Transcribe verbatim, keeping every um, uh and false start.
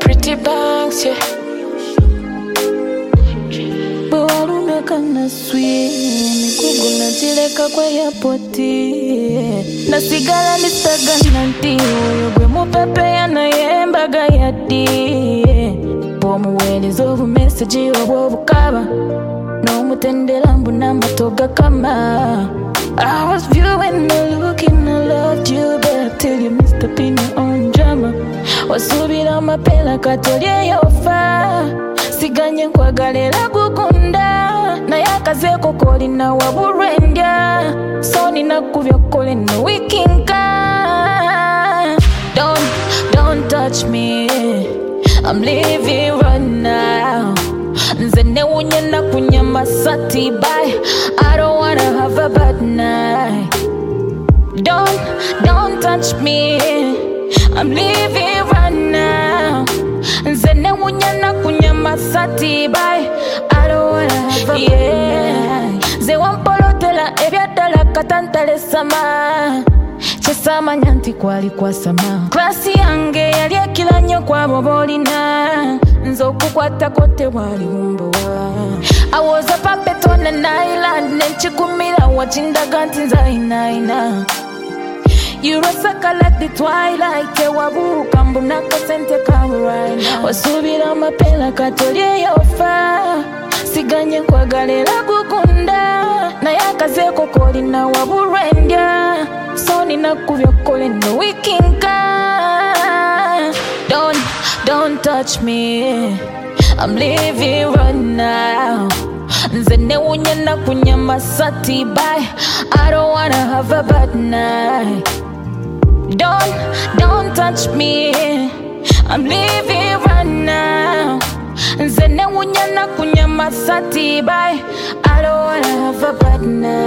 pretty banks, yeah. Bawalume kana sweet, mikugu na tileka kwa yapoti. Nasigala nistaga nanti, uyogwe mupepe ya na yembaga yadi. Bomu weni zovu message wabu kaba, no mutendela mbuna matoga kama. I was viewing the look and I loved you back till you missed up in your own drama. Wasubira mapela katolie yofa, siganye nkwagalera gukunda. Na yakazeko koli na waburendya, so ninakuvya kole no wikinka. Don't, don't touch me, I'm leaving right now. Nzene unye na kunyama sati bye, I don't wanna have a bad night. Don't, don't touch me, I'm leaving right now. Nzene unye na kunyama sati bye, I don't wanna have a bad night. Ze wampolotela ebyadala katantale sama, chesama nyanti kwali kwa sama. Klasi yange yali ekila nnyo kwa bobolina, nzoku kwata kote wali umbowa. I was a puppet on an island, nenchikumira wachindaga ntinza inaina. You rosaka like the twilight, kewabuka mbuna kasente kawe right now. Wasubira mapela katolie yofa, siganye nkwagalera gukunda. Na yakazeko koli na waburendya, so ninakuvya kole no wikinka. Don't, don't touch me, I'm leaving right now. Nzene unye na kunyama sati bye, I don't wanna have a bad night. Don't, don't touch me, I'm leaving right now. Nzene unye na kunyama sati bye, I don't wanna have a bad night.